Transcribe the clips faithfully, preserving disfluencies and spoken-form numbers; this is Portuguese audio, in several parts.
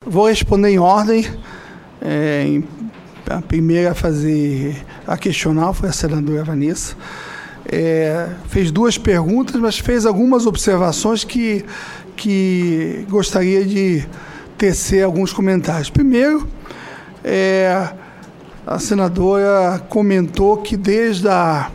Vou responder em ordem. É, em, a primeira a fazer a questionar foi a senadora Vanessa. É, fez duas perguntas, mas fez algumas observações que, que gostaria de tecer alguns comentários. Primeiro, é, a senadora comentou que desde a,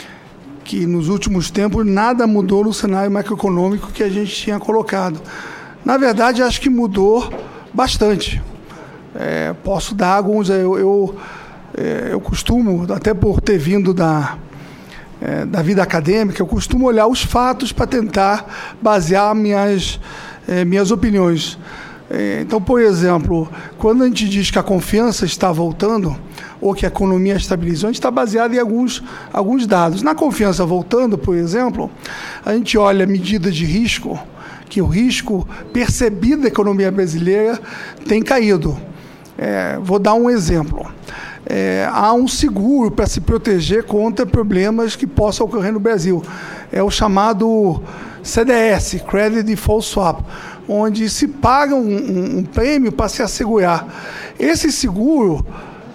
que nos últimos tempos nada mudou no cenário macroeconômico que a gente tinha colocado. Na verdade, acho que mudou bastante. É, posso dar alguns... Eu, eu, é, eu costumo, até por ter vindo da, é, da vida acadêmica, eu costumo olhar os fatos para tentar basear minhas, é, minhas opiniões. É, então, por exemplo, quando a gente diz que a confiança está voltando ou que a economia estabilizou, a gente está baseado em alguns, alguns dados. Na confiança voltando, por exemplo, a gente olha medidas de risco, que o risco percebido da economia brasileira tem caído. É, vou dar um exemplo. É, há um seguro para se proteger contra problemas que possam ocorrer no Brasil. É o chamado C D S, Credit Default Swap, onde se paga um, um, um prêmio para se assegurar. Esse seguro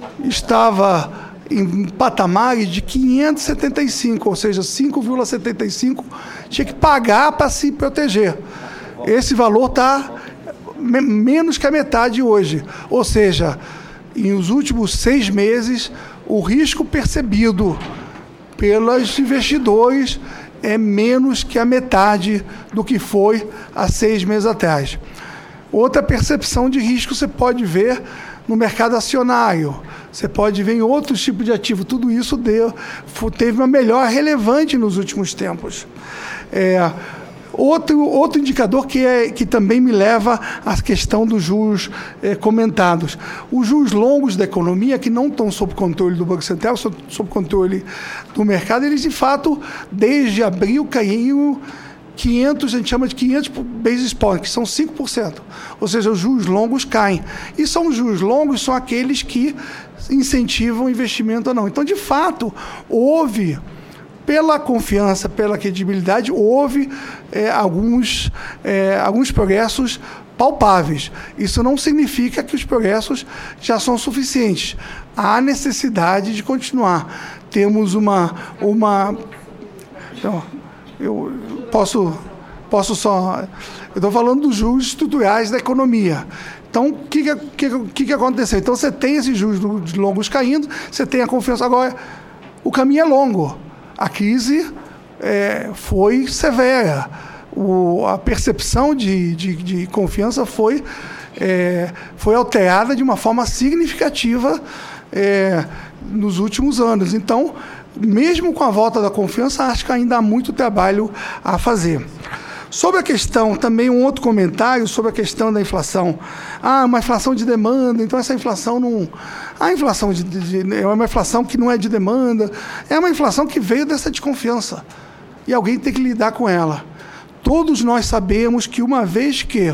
estava em patamares de quinhentos e setenta e cinco, ou seja, cinco vírgula setenta e cinco tinha que pagar para se proteger. Esse valor está me- menos que a metade hoje. Ou seja, nos últimos seis meses, o risco percebido pelos investidores é menos que a metade do que foi há seis meses atrás. Outra percepção de risco você pode ver no mercado acionário, você pode ver em outros tipos de ativo. Tudo isso deu, teve uma melhora relevante nos últimos tempos. É, outro, outro indicador que, é, que também me leva à questão dos juros é, comentados. Os juros longos da economia, que não estão sob controle do Banco Central, sob, sob controle do mercado, eles, de fato, desde abril, caíram quinhentos, a gente chama de quinhentos basis points, que são cinco por cento. Ou seja, os juros longos caem. E são os juros longos, são aqueles que incentivam o investimento ou não. Então, de fato, houve, pela confiança, pela credibilidade, houve é, alguns, é, alguns progressos palpáveis. Isso não significa que os progressos já são suficientes. Há necessidade de continuar. Temos uma... uma então, eu posso, posso só... Eu estou falando dos juros estruturais da economia. Então, o que, que, que, que aconteceu? Então, você tem esses juros longos caindo, você tem a confiança. Agora, o caminho é longo. A crise é, foi severa. O, a percepção de, de, de confiança foi, é, foi alterada de uma forma significativa é, nos últimos anos. Então, mesmo com a volta da confiança, acho que ainda há muito trabalho a fazer. Sobre a questão, também um outro comentário sobre a questão da inflação. Ah, uma inflação de demanda, então essa inflação não... A inflação de, de, é uma inflação que não é de demanda, é uma inflação que veio dessa desconfiança. E alguém tem que lidar com ela. Todos nós sabemos que uma vez que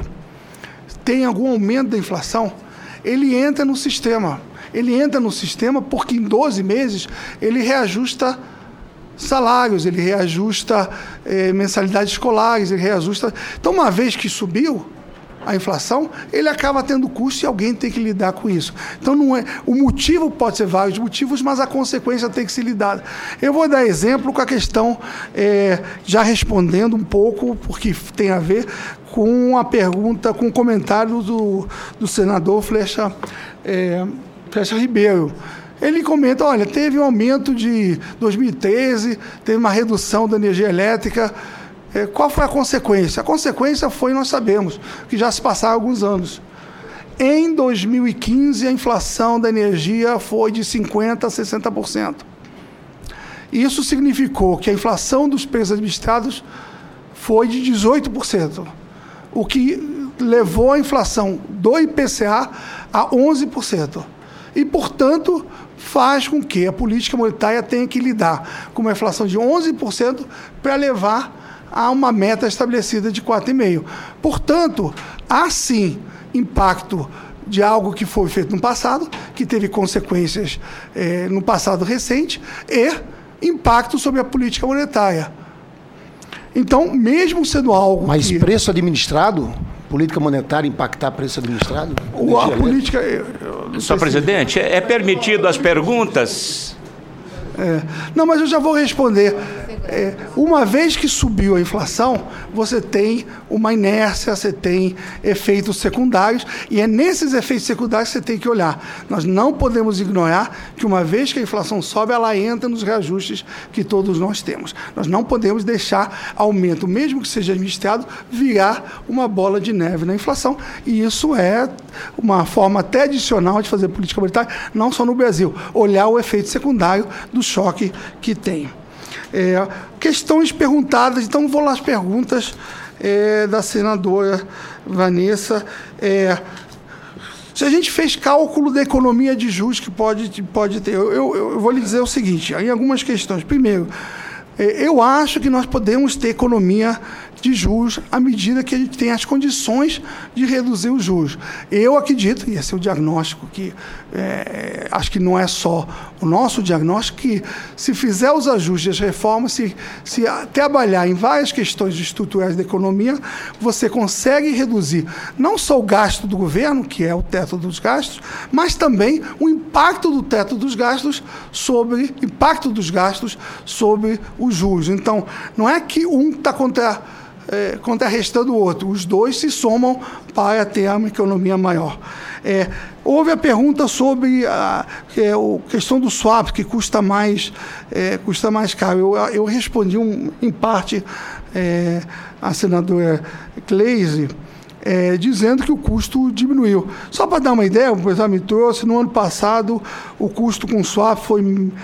tem algum aumento da inflação, ele entra no sistema. Ele entra no sistema porque em doze meses ele reajusta salários, ele reajusta eh, mensalidades escolares, ele reajusta... Então, uma vez que subiu a inflação, ele acaba tendo custo e alguém tem que lidar com isso. Então, não é, o motivo pode ser vários motivos, mas a consequência tem que ser lidada. Eu vou dar exemplo com a questão, eh, já respondendo um pouco, porque tem a ver com a pergunta, com o comentário do, do senador Flecha, eh, Flecha Ribeiro. Ele comenta, olha, teve um aumento de dois mil e treze, teve uma redução da energia elétrica. É, qual foi a consequência? A consequência foi, nós sabemos, que já se passaram alguns anos. Em dois mil e quinze, a inflação da energia foi de cinquenta por cento a sessenta por cento. Isso significou que a inflação dos preços administrados foi de dezoito por cento, o que levou a inflação do I P C A a onze por cento. E, portanto, faz com que a política monetária tenha que lidar com uma inflação de onze por cento para levar a uma meta estabelecida de quatro vírgula cinco por cento. Portanto, há sim impacto de algo que foi feito no passado, que teve consequências eh, no passado recente, e impacto sobre a política monetária. Então, mesmo sendo algo Mas que... preço administrado política monetária impactar preço administrado? O, a política... Senhor presidente, é permitido as perguntas? É, não, mas eu já vou responder. É, uma vez que subiu a inflação, você tem uma inércia, você tem efeitos secundários, e é nesses efeitos secundários que você tem que olhar. Nós não podemos ignorar que uma vez que a inflação sobe, ela entra nos reajustes que todos nós temos. Nós não podemos deixar aumento, mesmo que seja administrado, virar uma bola de neve na inflação, e isso é uma forma até adicional de fazer política monetária, não só no Brasil, olhar o efeito secundário do choque que tem. É, questões perguntadas, então vou lá as perguntas é, da senadora Vanessa. É, se a gente fez cálculo da economia de juros que pode, pode ter, eu, eu, eu vou lhe dizer o seguinte, em algumas questões. Primeiro, é, eu acho que nós podemos ter economia de juros à medida que a gente tem as condições de reduzir os juros. Eu acredito, e esse é o diagnóstico que é, acho que não é só o nosso diagnóstico, que se fizer os ajustes, as reformas, se, se trabalhar em várias questões estruturais da economia, você consegue reduzir não só o gasto do governo, que é o teto dos gastos, mas também o impacto do teto dos gastos sobre impacto dos gastos sobre os juros. Então, não é que um está contra É, contrarrestando o outro. Os dois se somam para ter uma economia maior. É, houve a pergunta sobre a, é, a questão do swap, que custa mais, é, custa mais caro. Eu, eu respondi um, em parte é, a senadora Kleise, É, dizendo que o custo diminuiu. Só para dar uma ideia, o pessoal me trouxe, no ano passado o custo com swap foi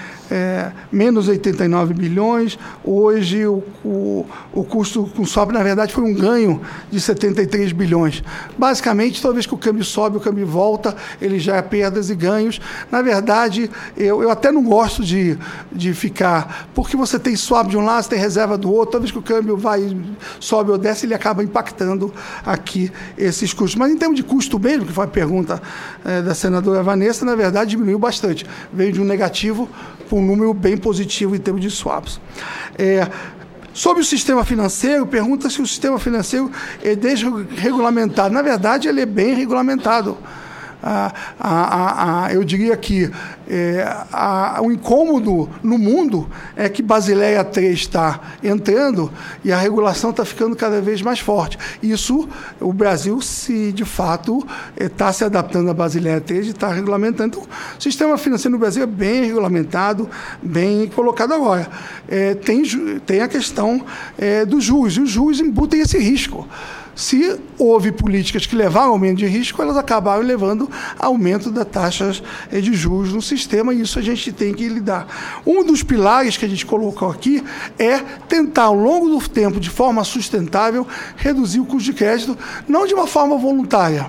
é, menos oitenta e nove bilhões, hoje o, o, o custo com swap, na verdade, foi um ganho de setenta e três bilhões. Basicamente, toda vez que o câmbio sobe, o câmbio volta, ele já é perdas e ganhos. Na verdade, eu, eu até não gosto de, de ficar, porque você tem swap de um lado, você tem reserva do outro, toda vez que o câmbio vai, sobe ou desce, ele acaba impactando aqui esses custos. Mas em termos de custo mesmo, que foi a pergunta é, da senadora Vanessa, na verdade diminuiu bastante. Veio de um negativo para um número bem positivo em termos de swaps. É, sobre o sistema financeiro, pergunta se o sistema financeiro é desregulamentado. Na verdade, ele é bem regulamentado. Ah, ah, ah, ah, eu diria que é, ah, o incômodo no mundo é que Basileia três está entrando e a regulação está ficando cada vez mais forte. Isso, o Brasil, se de fato está se adaptando à Basileia três e está regulamentando. Então, o sistema financeiro no Brasil é bem regulamentado, bem colocado agora. É, tem, tem a questão é, dos juros, e os juros embutem esse risco. Se houve políticas que levaram ao aumento de risco, elas acabaram levando a aumento das taxas de juros no sistema, e isso a gente tem que lidar. Um dos pilares que a gente colocou aqui é tentar, ao longo do tempo, de forma sustentável, reduzir o custo de crédito, não de uma forma voluntária,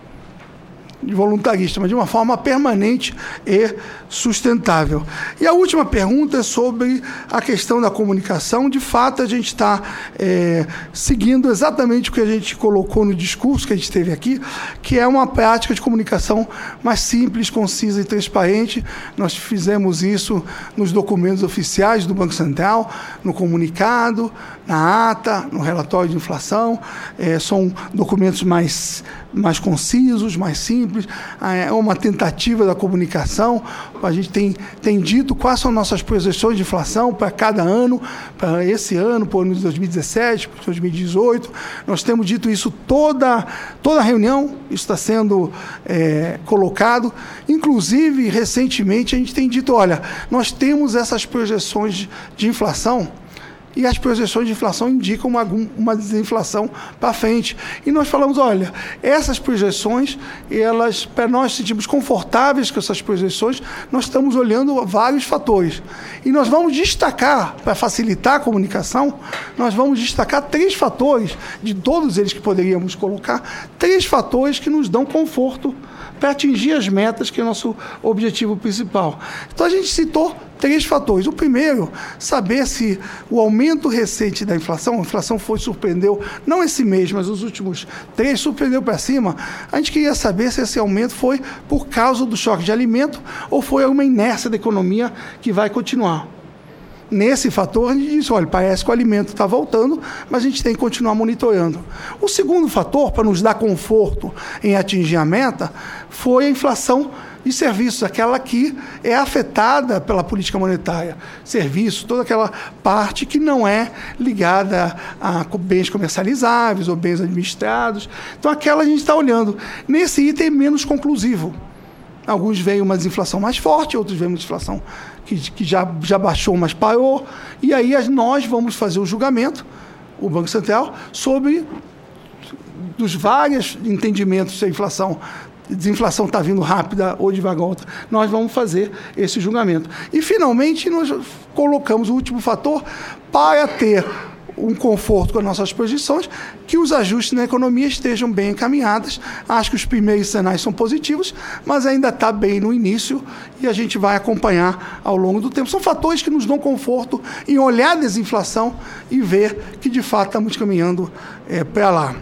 de voluntarista, mas de uma forma permanente e sustentável. E a última pergunta é sobre a questão da comunicação. De fato, a gente está é, seguindo exatamente o que a gente colocou no discurso que a gente teve aqui, que é uma prática de comunicação mais simples, concisa e transparente. Nós fizemos isso nos documentos oficiais do Banco Central, no comunicado, na ata, no relatório de inflação. É, são documentos mais, mais concisos, mais simples. É uma tentativa da comunicação. A gente tem, tem dito quais são nossas projeções de inflação para cada ano, para esse ano, para o ano de dois mil e dezessete, para dois mil e dezoito. Nós temos dito isso toda, toda reunião, isso está sendo é, colocado. Inclusive, recentemente, a gente tem dito, olha, nós temos essas projeções de, de inflação, e as projeções de inflação indicam uma, uma desinflação para frente. E nós falamos, olha, essas projeções, elas, para nós sentirmos confortáveis com essas projeções, nós estamos olhando vários fatores. E nós vamos destacar, para facilitar a comunicação, nós vamos destacar três fatores, de todos eles que poderíamos colocar, três fatores que nos dão conforto para atingir as metas, que é o nosso objetivo principal. Então, a gente citou três fatores. O primeiro, saber se o aumento recente da inflação, a inflação foi, surpreendeu, não esse mês, mas os últimos três, surpreendeu para cima. A gente queria saber se esse aumento foi por causa do choque de alimento ou foi uma inércia da economia que vai continuar. nesse fator, a gente disse, olha, parece que o alimento está voltando, mas a gente tem que continuar monitorando. O segundo fator, para nos dar conforto em atingir a meta, foi a inflação de serviços, aquela que é afetada pela política monetária. Serviços, toda aquela parte que não é ligada a bens comercializáveis ou bens administrados. Então, aquela a gente está olhando. Nesse item menos conclusivo. Alguns veem uma desinflação mais forte, outros veem uma desinflação que, que já, já baixou, mas parou. E aí nós vamos fazer o julgamento, o Banco Central, sobre dos vários entendimentos se a inflação, desinflação está vindo rápida ou devagar. Nós vamos fazer esse julgamento. E, finalmente, nós colocamos o último fator para ter um conforto com as nossas projeções, que os ajustes na economia estejam bem encaminhados. Acho que os primeiros sinais são positivos, mas ainda está bem no início e a gente vai acompanhar ao longo do tempo. São fatores que nos dão conforto em olhar a desinflação e ver que, de fato, estamos caminhando é, para lá.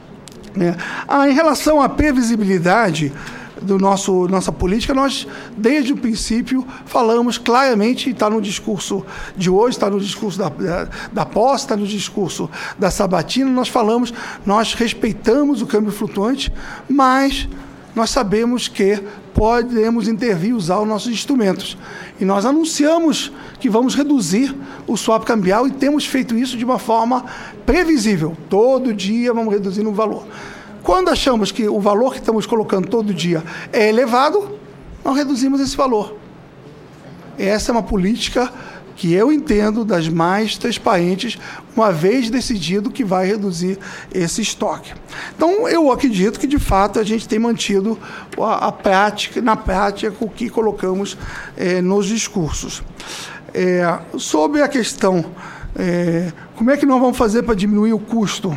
É. Ah, em relação à previsibilidade do nosso nossa política, nós, desde o princípio, falamos claramente, está no discurso de hoje, está no discurso da, da, da posse, está no discurso da sabatina, nós falamos, nós respeitamos o câmbio flutuante, mas nós sabemos que podemos intervir, usar os nossos instrumentos. E nós anunciamos que vamos reduzir o swap cambial e temos feito isso de uma forma previsível. Todo dia vamos reduzindo o valor. Quando achamos que o valor que estamos colocando todo dia é elevado, nós reduzimos esse valor. Essa é uma política que eu entendo das mais transparentes, uma vez decidido que vai reduzir esse estoque. Então, eu acredito que, de fato, a gente tem mantido a, a prática, na prática, o que colocamos é, nos discursos. É, sobre a questão, é, como é que nós vamos fazer para diminuir o custo?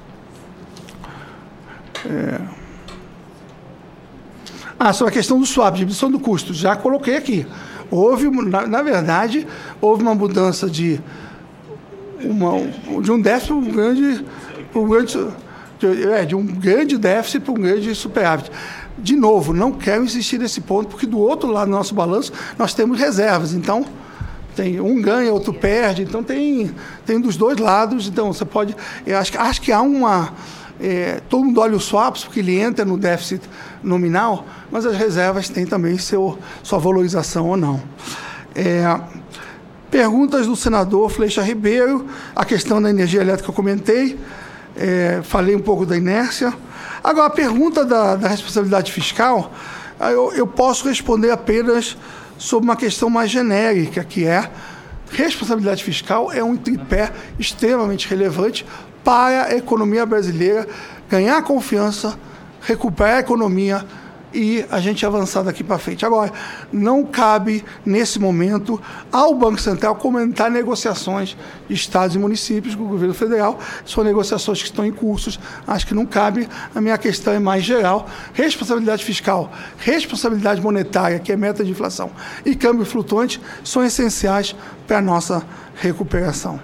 É... Ah, sobre a questão do swap, diminuição do custo, já coloquei aqui. Houve, na, na verdade, houve uma mudança de, uma, de um déficit para um grande, para um grande de, é, de um grande déficit para um grande superávit. De novo, não quero insistir nesse ponto, porque do outro lado do nosso balanço nós temos reservas. Então, tem um ganha, outro perde. Então, tem, tem dos dois lados. Então, você pode... Eu acho, acho que há uma... É, todo mundo olha os swaps, porque ele entra no déficit nominal, mas as reservas têm também seu, sua valorização ou não. É, perguntas do senador Flecha Ribeiro, a questão da energia elétrica eu comentei, é, falei um pouco da inércia. Agora, a pergunta da, da responsabilidade fiscal, eu, eu posso responder apenas sobre uma questão mais genérica, que é responsabilidade fiscal é um tripé extremamente relevante para a economia brasileira ganhar confiança, recuperar a economia e a gente avançar daqui para frente. Agora, não cabe, nesse momento, ao Banco Central comentar negociações de estados e municípios com o governo federal. São negociações que estão em cursos, acho que não cabe. A minha questão é mais geral. Responsabilidade fiscal, responsabilidade monetária, que é meta de inflação, e câmbio flutuante são essenciais para a nossa recuperação.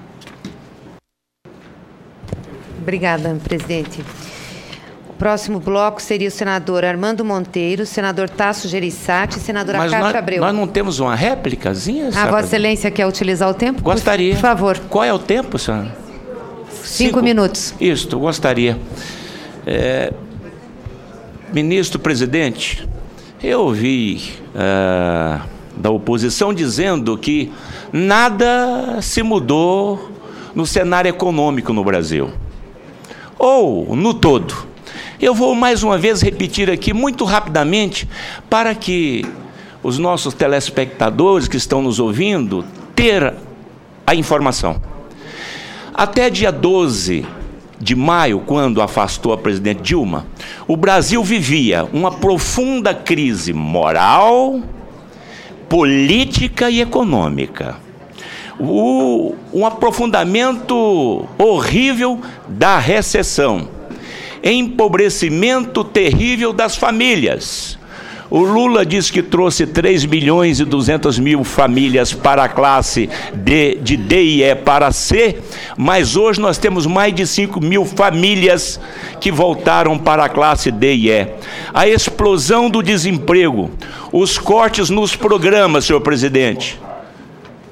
Obrigada, presidente. O próximo bloco seria o senador Armando Monteiro, senador Tasso Gereissati e senadora Mas Cátia nós, Abreu. nós não temos uma réplicazinha? A Vossa Excelência quer utilizar o tempo? Gostaria. Por favor. Qual é o tempo, senhora? Cinco, Cinco minutos. Isso, gostaria. É, ministro presidente, eu ouvi é, da oposição dizendo que nada se mudou no cenário econômico no Brasil, ou no todo. Eu vou mais uma vez repetir aqui muito rapidamente para que os nossos telespectadores que estão nos ouvindo ter a informação. Até dia doze de maio, quando afastou a presidente Dilma, o Brasil vivia uma profunda crise moral, política e econômica. O, um aprofundamento horrível da recessão, empobrecimento terrível das famílias. O Lula diz que trouxe três milhões e duzentas mil famílias para a classe D, de D e E para C, mas hoje nós temos mais de cinco mil famílias que voltaram para a classe D e E. A explosão do desemprego, os cortes nos programas, senhor presidente.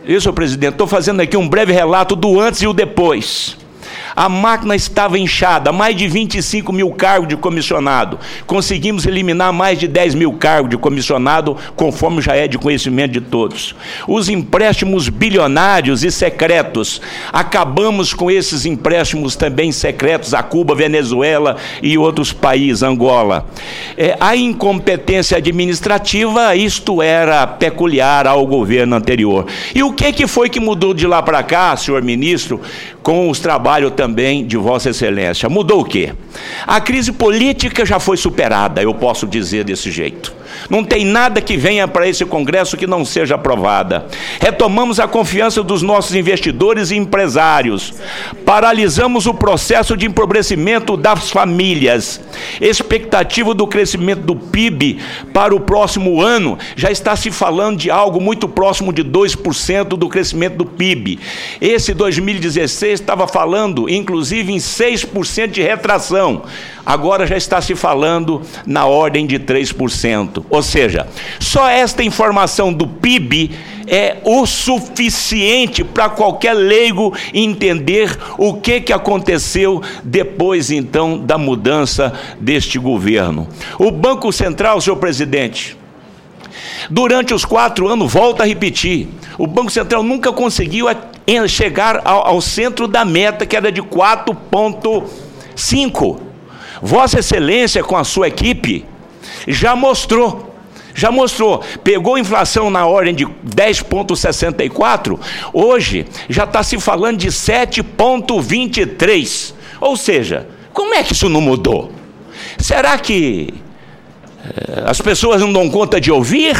Isso, presidente. Estou fazendo aqui um breve relato do antes e o depois. A máquina estava inchada, mais de vinte e cinco mil cargos de comissionado. Conseguimos eliminar mais de dez mil cargos de comissionado, conforme já é de conhecimento de todos. Os empréstimos bilionários e secretos, acabamos com esses empréstimos também secretos a Cuba, Venezuela e outros países, Angola. É, a incompetência administrativa, isto era peculiar ao governo anterior. E o que, que foi que mudou de lá para cá, senhor ministro, com os trabalhos também de Vossa Excelência? Mudou o quê? A crise política já foi superada, eu posso dizer desse jeito. Não tem nada que venha para esse Congresso que não seja aprovada. Retomamos a confiança dos nossos investidores e empresários. Paralisamos o processo de empobrecimento das famílias. Expectativa do crescimento do P I B para o próximo ano já está se falando de algo muito próximo de dois por cento do crescimento do P I B. Esse dois mil e dezesseis estava falando, inclusive, em seis por cento de retração. Agora já está se falando na ordem de três por cento. Ou seja, só esta informação do P I B é o suficiente para qualquer leigo entender o que, que aconteceu depois, então, da mudança deste governo. O Banco Central, senhor presidente, durante os quatro anos, volto a repetir, o Banco Central nunca conseguiu chegar ao, ao centro da meta, que era de quatro vírgula cinco. Vossa Excelência, com a sua equipe, já mostrou, já mostrou, pegou a inflação na ordem de dez vírgula sessenta e quatro, hoje já está se falando de sete vírgula vinte e três. Ou seja, como é que isso não mudou? Será que eh, as pessoas não dão conta de ouvir?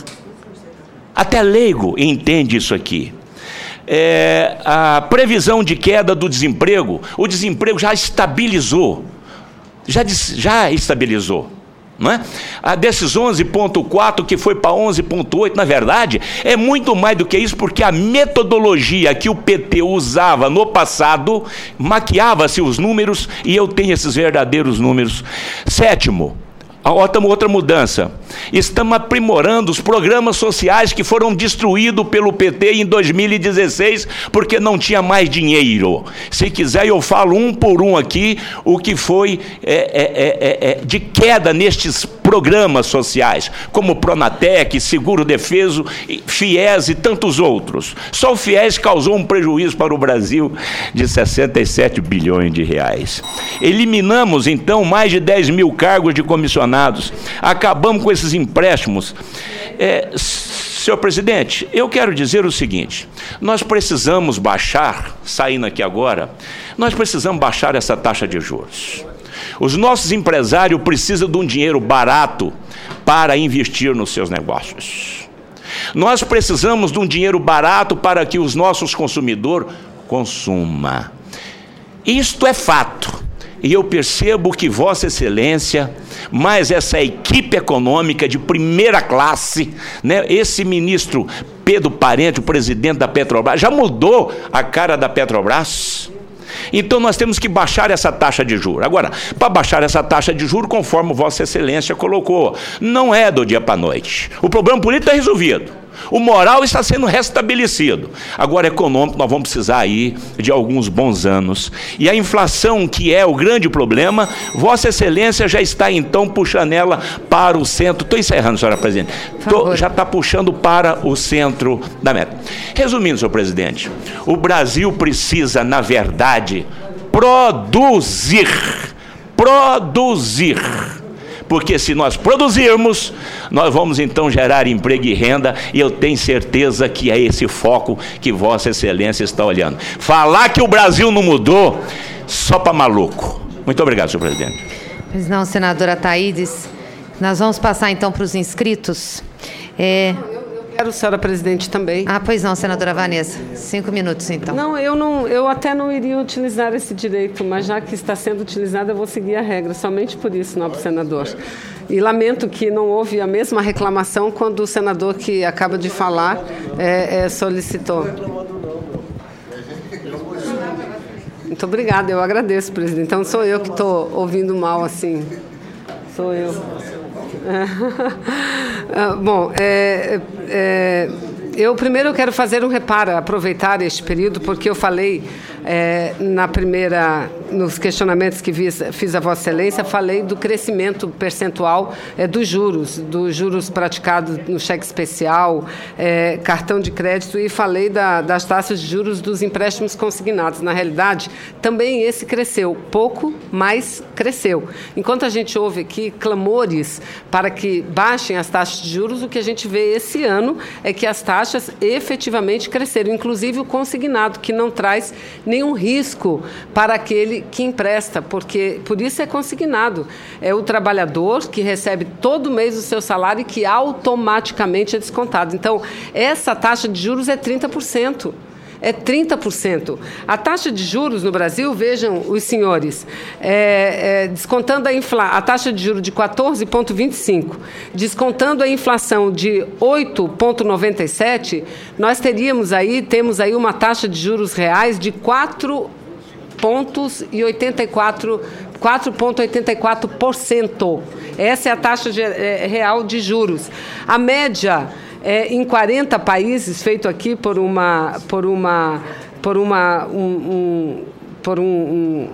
Até leigo entende isso aqui. É, a previsão de queda do desemprego, o desemprego já estabilizou. Já, já estabilizou, não é? A desses onze vírgula quatro que foi para onze vírgula oito, na verdade, é muito mais do que isso, porque a metodologia que o P T usava no passado, maquiava-se os números, e eu tenho esses verdadeiros números. Sétimo, a outra, outra mudança, estamos aprimorando os programas sociais que foram destruídos pelo P T em dois mil e dezesseis, porque não tinha mais dinheiro. Se quiser eu falo um por um aqui, o que foi é, é, é, é, de queda nestes programas sociais, como Pronatec, Seguro Defeso, FIES e tantos outros. Só o FIES causou um prejuízo para o Brasil de sessenta e sete bilhões de reais. Eliminamos, então, mais de dez mil cargos de comissionados, acabamos com esses empréstimos. É, senhor presidente, eu quero dizer o seguinte, nós precisamos baixar, saindo aqui agora, nós precisamos baixar essa taxa de juros. Os nossos empresários precisam de um dinheiro barato para investir nos seus negócios. Nós precisamos de um dinheiro barato para que os nossos consumidores consumam. Isto é fato. E eu percebo que Vossa Excelência, mais essa equipe econômica de primeira classe, né, esse ministro Pedro Parente, o presidente da Petrobras, já mudou a cara da Petrobras. Então nós temos que baixar essa taxa de juros. Agora, para baixar essa taxa de juros, conforme Vossa Excelência colocou, não é do dia para a noite. O problema político está resolvido. O moral está sendo restabelecido. Agora, econômico, nós vamos precisar aí de alguns bons anos. E a inflação, que é o grande problema, Vossa Excelência já está, então, puxando ela para o centro. Estou encerrando, senhora presidente. Tô, já está puxando para o centro da meta. Resumindo, senhor presidente, o Brasil precisa, na verdade, produzir. Produzir. Porque se nós produzirmos, nós vamos então gerar emprego e renda, e eu tenho certeza que é esse foco que Vossa Excelência está olhando. Falar que o Brasil não mudou, só para maluco. Muito obrigado, senhor presidente. Pois não, senadora Thaídes. Nós vamos passar então para os inscritos. É... Quero, senhora presidente, também. Ah, pois não, senadora Vanessa. Cinco minutos, então. Não, eu, não, eu até não iria utilizar esse direito, mas já que está sendo utilizado, eu vou seguir a regra, somente por isso, nobre senador. E lamento que não houve a mesma reclamação quando o senador que acaba de falar é, é, solicitou. Muito obrigada, eu agradeço, presidente. Então, sou eu que estou ouvindo mal, assim. Sou eu. É. Bom, é, é, eu primeiro eu quero fazer um reparo, aproveitar este período, porque eu falei é, na primeira, nos questionamentos que fiz, fiz a Vossa Excelência, falei do crescimento percentual é, dos juros, dos juros praticados no cheque especial, é, cartão de crédito, e falei da, das taxas de juros dos empréstimos consignados. Na realidade, também esse cresceu, pouco, mas cresceu. Enquanto a gente ouve aqui clamores para que baixem as taxas de juros, o que a gente vê esse ano é que as taxas efetivamente cresceram, inclusive o consignado, que não traz nenhum risco para aquele que empresta, porque por isso é consignado. É o trabalhador que recebe todo mês o seu salário e que automaticamente é descontado. Então, essa taxa de juros é trinta por cento. É trinta por cento. A taxa de juros no Brasil, vejam os senhores, é, é, descontando a, infla, a taxa de juros de quatorze vírgula vinte e cinco, descontando a inflação de oito vírgula noventa e sete, nós teríamos aí, temos aí uma taxa de juros reais de quatro vírgula oitenta e quatro por cento. Essa é a taxa de, é, real de juros. A média É, em quarenta países, feito aqui por uma, por uma, por uma, um, um, por um, um,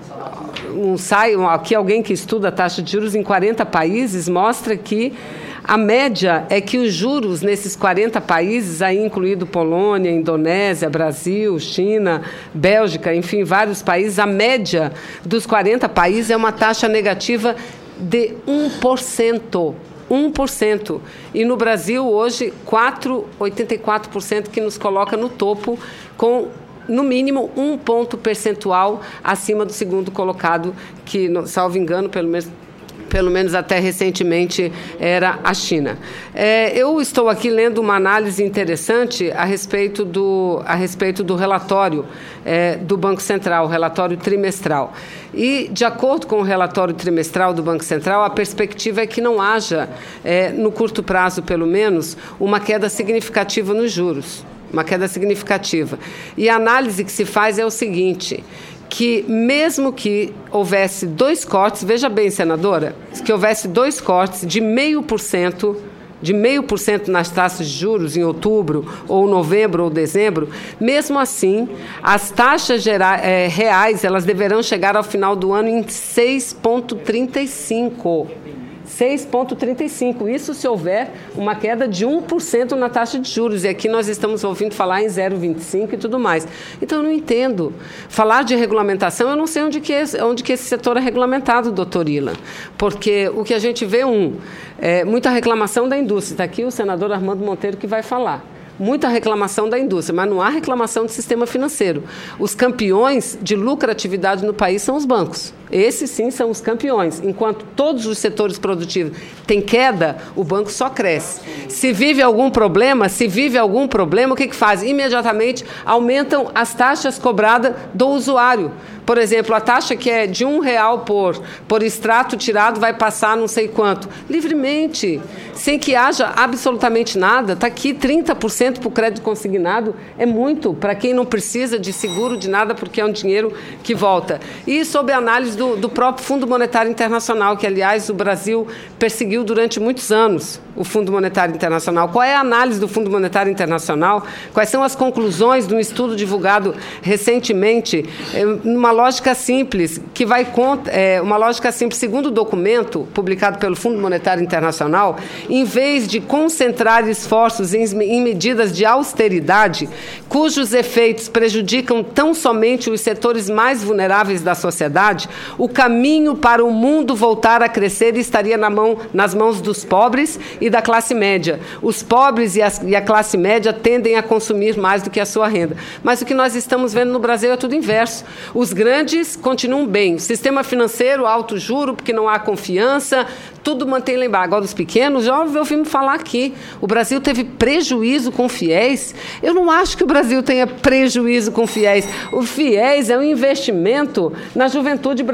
um site, aqui alguém que estuda a taxa de juros em quarenta países, mostra que a média é que os juros nesses quarenta países, aí incluído Polônia, Indonésia, Brasil, China, Bélgica, enfim, vários países, a média dos quarenta países é uma taxa negativa de um por cento. um por cento. E no Brasil, hoje, quatro vírgula oitenta e quatro por cento, que nos coloca no topo, com, no mínimo, um ponto percentual acima do segundo colocado, que, salvo engano, pelo menos, pelo menos até recentemente, era a China. É, eu estou aqui lendo uma análise interessante a respeito do, a respeito do relatório é, do Banco Central, o relatório trimestral. E, de acordo com o relatório trimestral do Banco Central, a perspectiva é que não haja, é, no curto prazo, pelo menos, uma queda significativa nos juros, uma queda significativa. E a análise que se faz é o seguinte, que mesmo que houvesse dois cortes, veja bem, senadora, que houvesse dois cortes de meio por cento, de meio por cento nas taxas de juros em outubro, ou novembro, ou dezembro, mesmo assim, as taxas gera, é, reais, elas deverão chegar ao final do ano em seis vírgula trinta e cinco. seis vírgula trinta e cinco. Isso se houver uma queda de um por cento na taxa de juros. E aqui nós estamos ouvindo falar em zero vírgula vinte e cinco e tudo mais. Então, eu não entendo. Falar de regulamentação, eu não sei onde que, é, onde que esse setor é regulamentado, doutor Ilan. Porque o que a gente vê, um, é muita reclamação da indústria. Está aqui o senador Armando Monteiro que vai falar. Muita reclamação da indústria, mas não há reclamação do sistema financeiro. Os campeões de lucratividade no país são os bancos. Esses, sim, são os campeões. Enquanto todos os setores produtivos têm queda, o banco só cresce. Se vive algum problema, se vive algum problema, o que que faz? Imediatamente aumentam as taxas cobradas do usuário. Por exemplo, a taxa que é de um real por, por extrato tirado vai passar não sei quanto. Livremente, sem que haja absolutamente nada. Está aqui trinta por cento para o crédito consignado. É muito para quem não precisa de seguro de nada, porque é um dinheiro que volta. E sob a análise do, do próprio Fundo Monetário Internacional, que, aliás, o Brasil perseguiu durante muitos anos, o Fundo Monetário Internacional. Qual é a análise do Fundo Monetário Internacional? Quais são as conclusões de um estudo divulgado recentemente? Uma lógica simples, que vai contra, é, uma lógica simples, segundo o documento publicado pelo Fundo Monetário Internacional, em vez de concentrar esforços em, em medidas de austeridade, cujos efeitos prejudicam tão somente os setores mais vulneráveis da sociedade, o caminho para o mundo voltar a crescer estaria na mão, nas mãos dos pobres e da classe média. Os pobres e a, e a classe média tendem a consumir mais do que a sua renda. Mas o que nós estamos vendo no Brasil é tudo inverso. Os grandes continuam bem. O sistema financeiro, alto juro, porque não há confiança, tudo mantém lá embaixo. Agora, os pequenos, já ouvimos falar aqui. O Brasil teve prejuízo com fiéis. Eu não acho que o Brasil tenha prejuízo com fiéis. O fiéis é um investimento na juventude brasileira.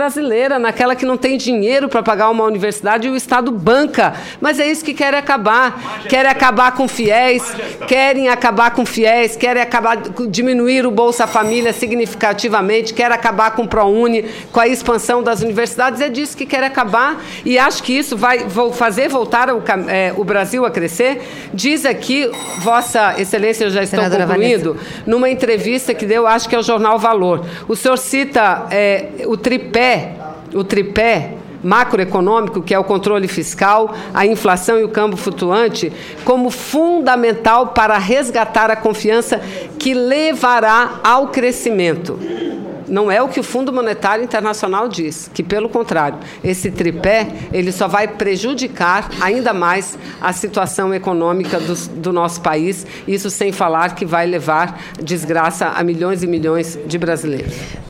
brasileira, naquela que não tem dinheiro para pagar uma universidade e o Estado banca. Mas é isso que querem acabar. Querem acabar com fiéis, querem acabar com fiéis, querem acabar, diminuir o Bolsa Família significativamente, querem acabar com o ProUni, com a expansão das universidades. É disso que querem acabar e acho que isso vai fazer voltar o, é, o Brasil a crescer. Diz aqui, Vossa Excelência, eu já estou Senadora concluindo, Vanessa, numa entrevista que deu, acho que é o jornal Valor. O senhor cita é, o tripé, o tripé macroeconômico, que é o controle fiscal, a inflação e o câmbio flutuante, como fundamental para resgatar a confiança que levará ao crescimento. Não é o que o Fundo Monetário Internacional diz, que, pelo contrário, esse tripé ele só vai prejudicar ainda mais a situação econômica do, do nosso país, isso sem falar que vai levar desgraça a milhões e milhões de brasileiros.